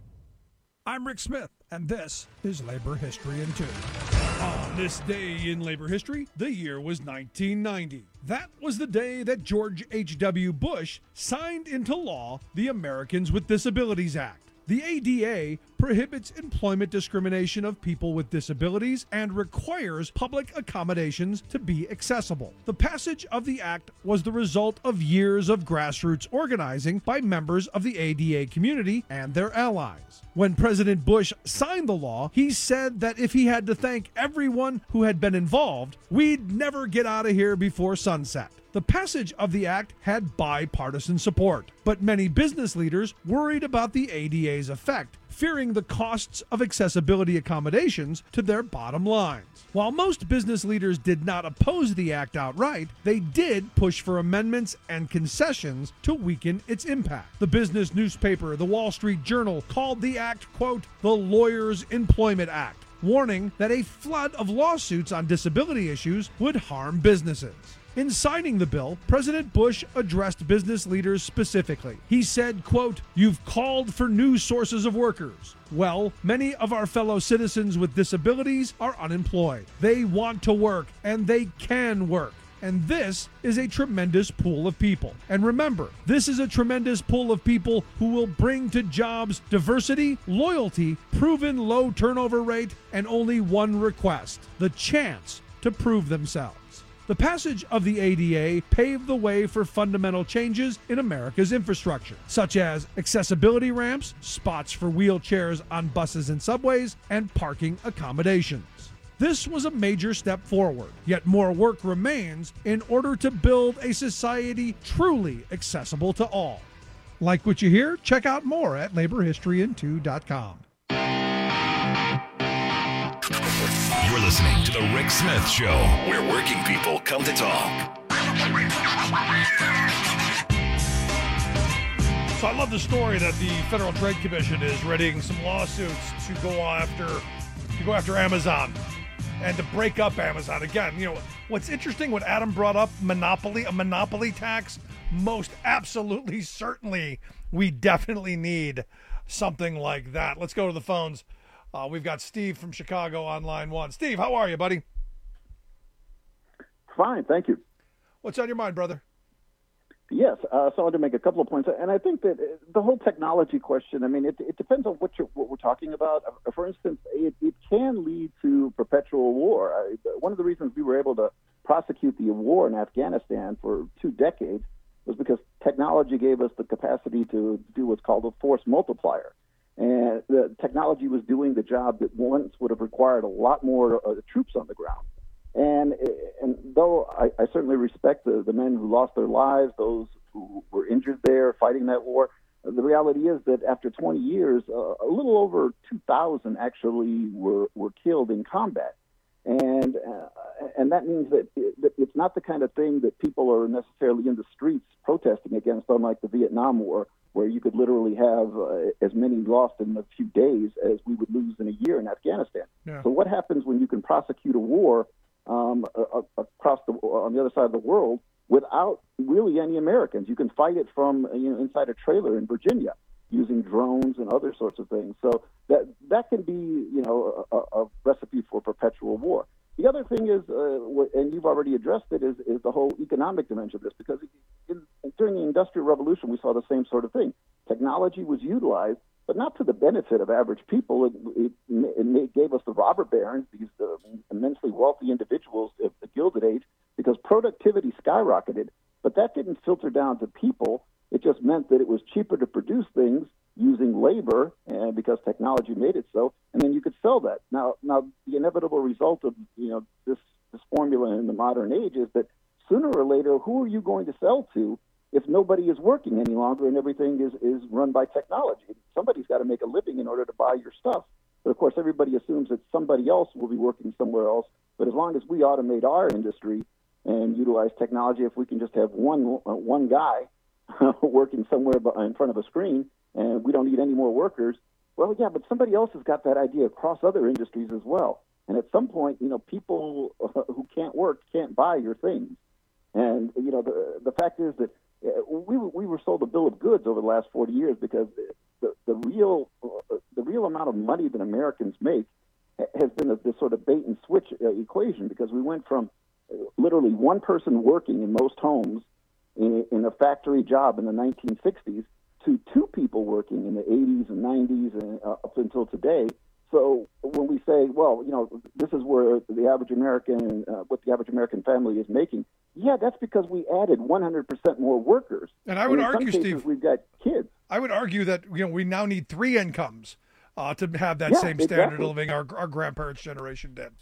I'm Rick Smith, and this is Labor History in 2. On this day in labor history, the year was 1990. That was the day that George H.W. Bush signed into law the Americans with Disabilities Act. The ADA prohibits employment discrimination of people with disabilities and requires public accommodations to be accessible. The passage of the act was the result of years of grassroots organizing by members of the ADA community and their allies. When President Bush signed the law, he said that if he had to thank everyone who had been involved, we'd never get out of here before sunset. The passage of the act had bipartisan support, but many business leaders worried about the ADA's effect, fearing the costs of accessibility accommodations to their bottom lines. While most business leaders did not oppose the act outright, they did push for amendments and concessions to weaken its impact. The business newspaper, The Wall Street Journal, called the act, quote, the Lawyers' Employment Act, warning that a flood of lawsuits on disability issues would harm businesses. In signing the bill, President Bush addressed business leaders specifically. He said, quote, you've called for new sources of workers. Well, many of our fellow citizens with disabilities are unemployed. They want to work, and they can work. And this is a tremendous pool of people. And remember, this is a tremendous pool of people who will bring to jobs diversity, loyalty, proven low turnover rate, and only one request, the chance to prove themselves. The passage of the ADA paved the way for fundamental changes in America's infrastructure, such as accessibility ramps, spots for wheelchairs on buses and subways, and parking accommodations. This was a major step forward, yet more work remains in order to build a society truly accessible to all. Like what you hear? Check out more at laborhistoryin2.com. You're listening to The Rick Smith Show, where working people come to talk. So I love the story that the Federal Trade Commission is readying some lawsuits to go after Amazon and to break up Amazon. Again, what's interesting, what Adam brought up, a monopoly tax, most absolutely, certainly, we definitely need something like that. Let's go to the phones. We've got Steve from Chicago on line one. Steve, how are you, buddy? Fine, thank you. What's on your mind, brother? Yes, so I wanted to make a couple of points. And I think that the whole technology question, it depends on what we're talking about. For instance, it can lead to perpetual war. One of the reasons we were able to prosecute the war in Afghanistan for 2 decades was because technology gave us the capacity to do what's called a force multiplier. And the technology was doing the job that once would have required a lot more troops on the ground. And though I certainly respect the men who lost their lives, those who were injured there fighting that war, the reality is that after 20 years, a little over 2,000 actually were killed in combat. And that means that it's not the kind of thing that people are necessarily in the streets protesting against, unlike the Vietnam War, where you could literally have as many lost in a few days as we would lose in a year in Afghanistan. Yeah. So what happens when you can prosecute a war across on the other side of the world without really any Americans? You can fight it from inside a trailer in Virginia using drones and other sorts of things. So that can be a recipe for perpetual war. The other thing is, and you've already addressed it, is the whole economic dimension of this, because during the Industrial Revolution, we saw the same sort of thing. Technology was utilized, but not to the benefit of average people. It gave us the robber barons, these immensely wealthy individuals of the Gilded Age, because productivity skyrocketed, but that didn't filter down to people. It just meant that it was cheaper to produce things using labor, and because technology made it so, and then you could sell that. Now the inevitable result of this formula in the modern age is that sooner or later, who are you going to sell to if nobody is working any longer and everything is run by technology? Somebody's got to make a living in order to buy your stuff. But of course, everybody assumes that somebody else will be working somewhere else. But as long as we automate our industry and utilize technology, if we can just have one guy working somewhere in front of a screen, and we don't need any more workers, well, yeah, but somebody else has got that idea across other industries as well. And at some point, people who can't work can't buy your things. And the fact is that we were sold a bill of goods over the last 40 years because the real amount of money that Americans make has been this sort of bait and switch equation, because we went from literally one person working in most homes in a factory job in the 1960s to two people working in the 80s and 90s and up until today. So when we say, well, this is where the average American, what the average American family is making, yeah, that's because we added 100% more workers. And I would argue, Steve, we've got kids. I would argue that we now need three incomes to have that same standard of living our grandparents' generation did.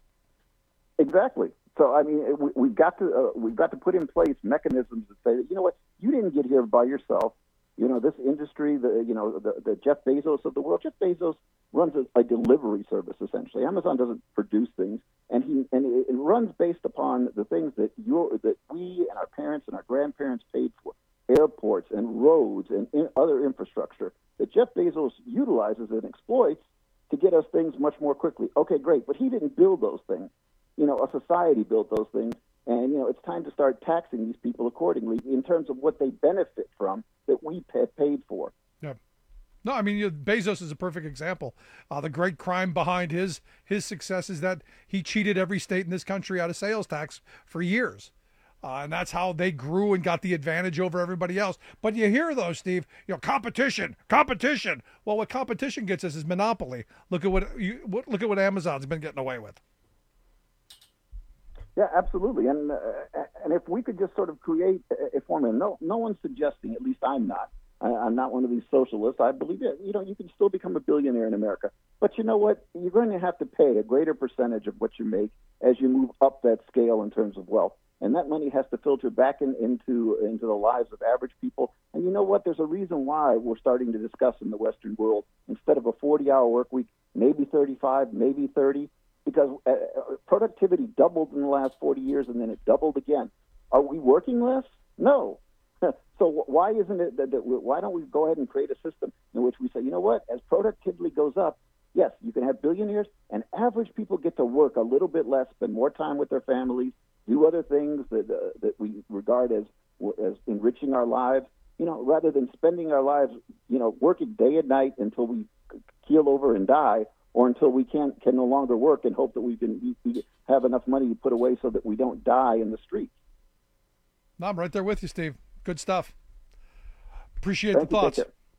Exactly. So I mean, we've got to put in place mechanisms that say that, you know what, you didn't get here by yourself. This industry, the Jeff Bezos of the world. Jeff Bezos runs a delivery service essentially. Amazon doesn't produce things, and it runs based upon the things that we and our parents and our grandparents paid for, airports and roads and other infrastructure that Jeff Bezos utilizes and exploits to get us things much more quickly. Okay, great, but he didn't build those things. A society built those things. And, it's time to start taxing these people accordingly in terms of what they benefit from that we paid for. Yeah. No, I mean, Bezos is a perfect example. The great crime behind his success is that he cheated every state in this country out of sales tax for years. And that's how they grew and got the advantage over everybody else. But you hear, though, Steve, competition. Well, what competition gets us is monopoly. Look at what Amazon's been getting away with. Yeah, absolutely. And if we could just sort of create a formula, no one's suggesting, at least I'm not. I'm not one of these socialists. I believe you can still become a billionaire in America. But you know what? You're going to have to pay a greater percentage of what you make as you move up that scale in terms of wealth. And that money has to filter back into the lives of average people. And you know what? There's a reason why we're starting to discuss in the Western world, instead of a 40-hour work week, maybe 35, maybe 30. Because productivity doubled in the last 40 years, and then it doubled again. Are we working less? No. So why isn't it why don't we go ahead and create a system in which we say, you know what, as productivity goes up, yes, you can have billionaires, and average people get to work a little bit less, spend more time with their families, do other things that we regard as enriching our lives, rather than spending our lives, working day and night until we keel over and die, or until we can no longer work and hope that we have enough money to put away so that we don't die in the streets. No, I'm right there with you, Steve. Good stuff. Appreciate the thoughts.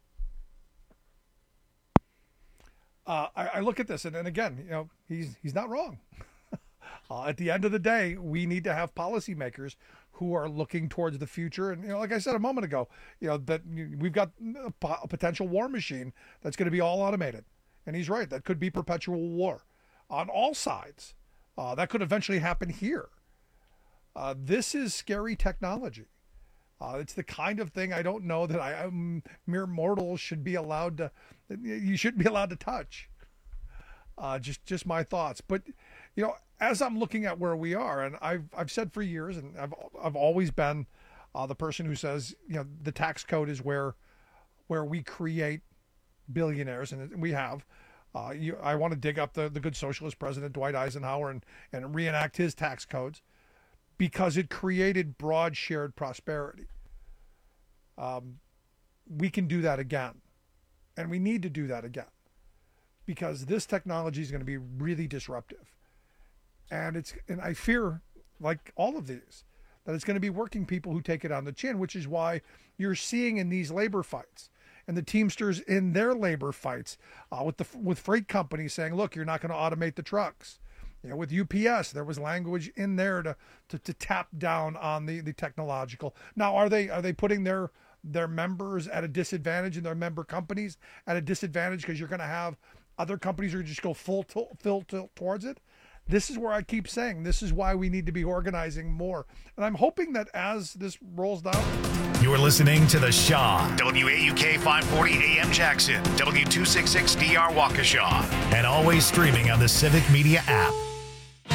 I look at this, and again, he's not wrong. At the end of the day, we need to have policymakers who are looking towards the future. And, like I said a moment ago, that we've got a potential war machine that's going to be all automated. And he's right. That could be perpetual war on all sides. That could eventually happen here. This is scary technology. It's the kind of thing I don't know that mere mortals should be allowed to. You shouldn't be allowed to touch. Just my thoughts. But as I'm looking at where we are, and I've said for years, and I've always been the person who says the tax code is where we create billionaires, and we have. I want to dig up the good socialist president Dwight Eisenhower and reenact his tax codes, because it created broad shared prosperity. We can do that again, and we need to do that again, because this technology is going to be really disruptive, and I fear, like all of these, that it's going to be working people who take it on the chin, which is why you're seeing in these labor fights, and the Teamsters in their labor fights with freight companies saying, look, you're not going to automate the trucks. with UPS, there was language in there to tap down on the technological. Now, are they putting their members at a disadvantage and their member companies at a disadvantage because you're going to have other companies who just go full tilt towards it? This is where I keep saying this is why we need to be organizing more. And I'm hoping that as this rolls down. You're listening to The Shaw, WAUK 540 AM Jackson, W266DR Waukesha, and always streaming on the Civic Media app.